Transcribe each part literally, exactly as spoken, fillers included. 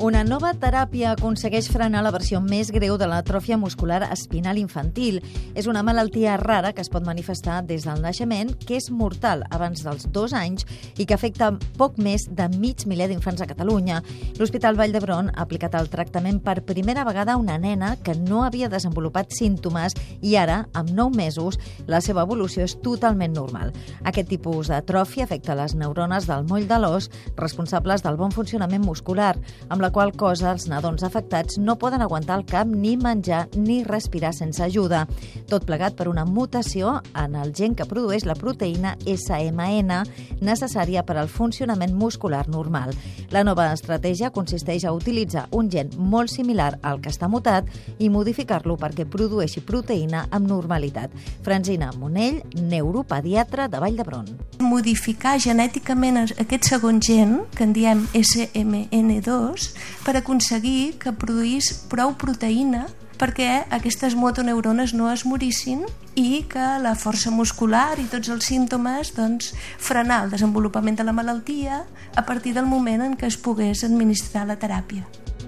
Una nova teràpia aconsegueix frenar la versió més greu de l'atròfia muscular espinal infantil. És una malaltia rara que es pot manifestar des del naixement, que és mortal abans dels dos anys i que afecta poc més de mig miler d'infants a Catalunya. L'Hospital Vall d'Hebron ha aplicat el tractament per primera vegada a una nena que no havia desenvolupat símptomes i ara, amb nou mesos, la seva evolució és totalment normal. Aquest tipus d'atròfia afecta les neurones del moll de l'os, responsables del bon funcionament muscular, amb la qual cosa els nadons afectats no poden aguantar el cap ni menjar ni respirar sense ajuda. Tot plegat per una mutació en el gen que produeix la proteïna S M N, necessària per al funcionament muscular normal. La nova estratègia consisteix a utilitzar un gen molt similar al que està mutat i modificar-lo perquè produeixi proteïna amb normalitat. Francina Monell, neuropediatra de Vall d'Hebron. Modificar genèticament aquest segon gen, que en diem S M N dos, per aconseguir que produís prou proteïna perquè aquestes motoneurones no es morissin i que la força muscular i tots els símptomes, doncs, frenar el desenvolupament de la malaltia a partir del moment en què es pogués administrar la teràpia.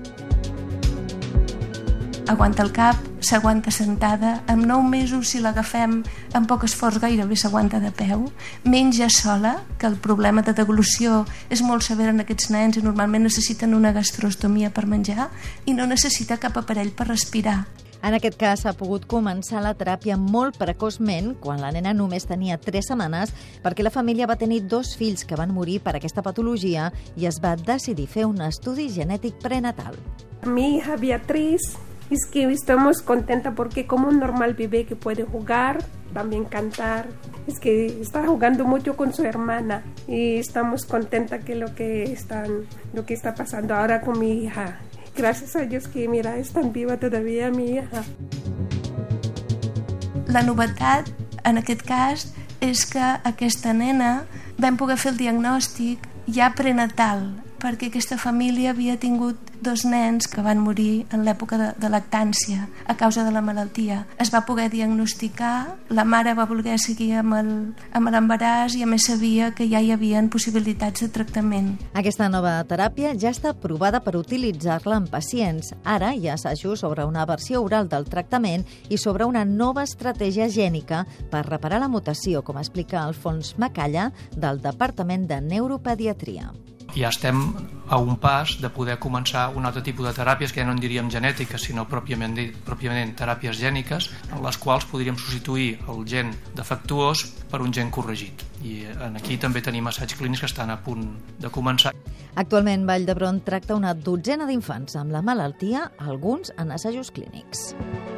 Aguanta el cap, s'aguanta sentada, amb nou mesos, si l'agafem amb poc esforç, gairebé s'aguanta de peu, menja sola, que el problema de deglució és molt sever en aquests nens i normalment necessiten una gastrostomia per menjar i no necessita cap aparell per respirar. En aquest cas s'ha pogut començar la teràpia molt precoçment, quan la nena només tenia tres setmanes, perquè la família va tenir dos fills que van morir per aquesta patologia i es va decidir fer un estudi genètic prenatal. Mi hija Beatriz, es que estamos contentas porque como un normal bebé que puede jugar, también cantar, es que está jugando mucho con su hermana y estamos contentas que lo que están, lo que está pasando ahora con mi hija. Gracias a Dios que mira, es tan viva todavía mi hija. La novetat en aquest cas és que aquesta nena vam poder fer el diagnòstic ja prenatal, perquè aquesta família havia tingut dos nens que van morir en l'època de, de lactància a causa de la malaltia. Es va poder diagnosticar, la mare va voler seguir amb el, amb l'embaràs i a més sabia que ja hi havia possibilitats de tractament. Aquesta nova teràpia ja està aprovada per utilitzar-la en pacients. Ara hi ha assajos sobre una versió oral del tractament i sobre una nova estratègia gènica per reparar la mutació, com explica Alfons Macalla, del Departament de Neuropediatria. Ja estem a un pas de poder començar un altre tipus de teràpies que ja no en diríem genètiques, sinó pròpiament, pròpiament teràpies gèniques, en les quals podríem substituir el gen defectuós per un gen corregit. I aquí també tenim assaigs clínics que estan a punt de començar. Actualment, Vall d'Hebron tracta una dotzena d'infants amb la malaltia, alguns en assajos clínics.